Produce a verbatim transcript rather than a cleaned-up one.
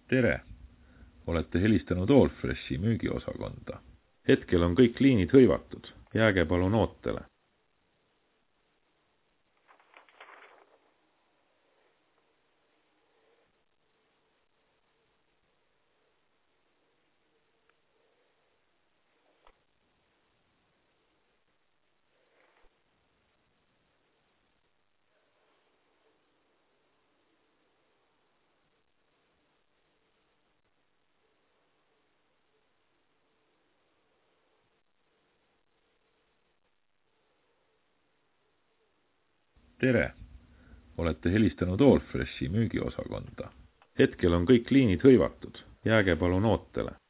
Tere! Olete helistanud Allfreshi müügiosakonda. Hetkel on kõik liinid hõivatud. Jääge palun ootele. Tere! Olete helistanud Allfreshi müügiosakonda. Hetkel on kõik liinid hõivatud. Jääge palun ootele.